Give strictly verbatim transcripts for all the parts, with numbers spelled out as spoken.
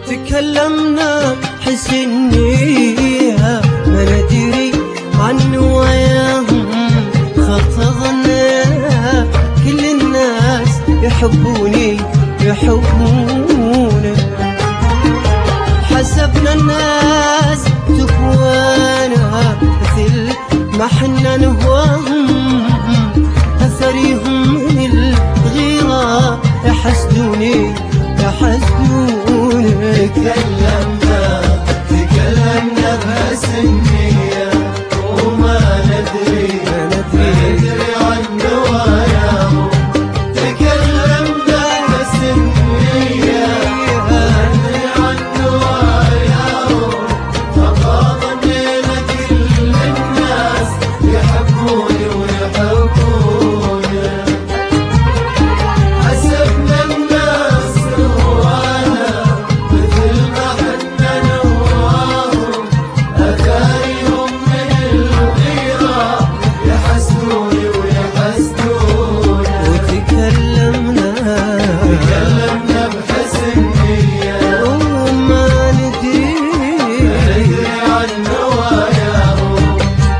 تكلمنا حسنيها ما ندري عن وياهم خطرنا كل الناس يحبوني يحبوني حسبنا الناس تكوانا مثل ما حنا نهواهم أثريهم من الغيرة يحسدوني يحسدوني تكلمنا تكلمنا بحسنية وما ندري ما ندري عن نواياهم تكلمنا بحسنية ما ندري عن نواياهم فقاضنا كل الناس يحبوني ويحبوني حسبنا الناس نوانا مثل ما حنا نواهم أثاريهم من الغيرة يحسدوني ويحسدوني وتكلمنا تكلمنا بحسنية وما ندري ما ندري عن نواياهم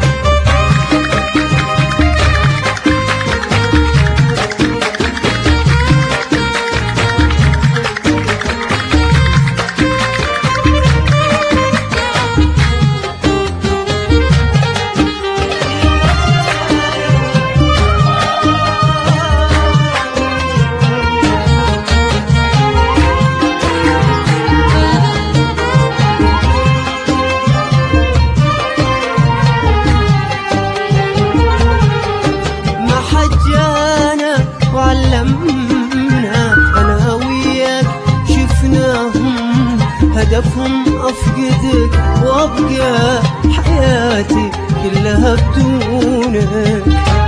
ما حجانا وعلمنا أنا وياك شفناهم هدفهم أفقدك وأبقى حياتي كلها بدونك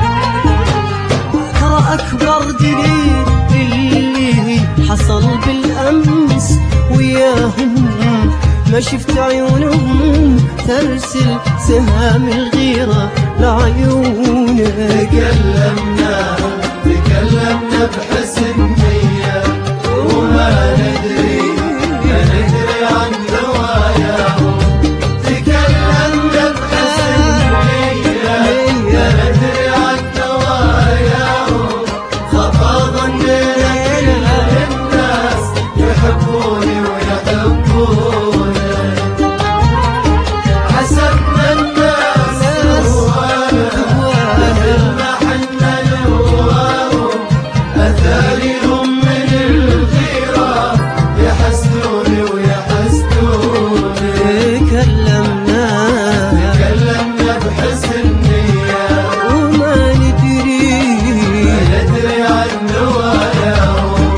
ترى أكبر دليل اللي حصل بالأمس وياهم ما شفت عيونهم ترسل سهام الغيرة لعيونك تكلمنا تكلمنا بحسنية وما ندري ما ندري عن نواياهم تكلمنا بحسنية ما ندري عن نواياهم خفضنا كل الناس يحبوني ويحبوني حسبنا الناس نوانا مثل ما حنا نواهم أثاريهم من الغيرة يحسدوني ويحسدوني تكلمنا تكلمنا بحسنية وما ندري ما ندري عن نواياهم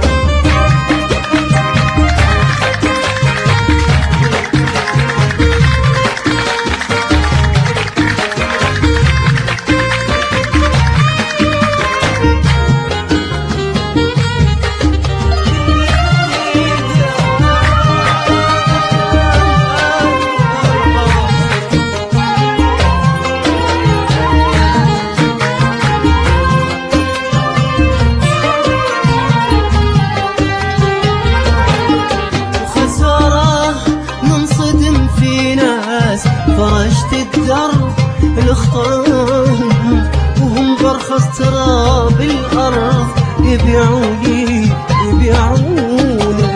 خسارة ننصدم في ناس فرشت الدرب الخطاهم وهم برخص تراب الأرض يبيعوني يبيعوني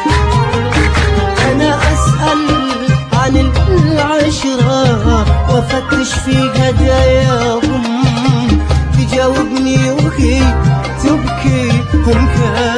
أنا أسأل عن العشرة وأفتش في هداياهم تجاوبني وهي تبكي هم كانوا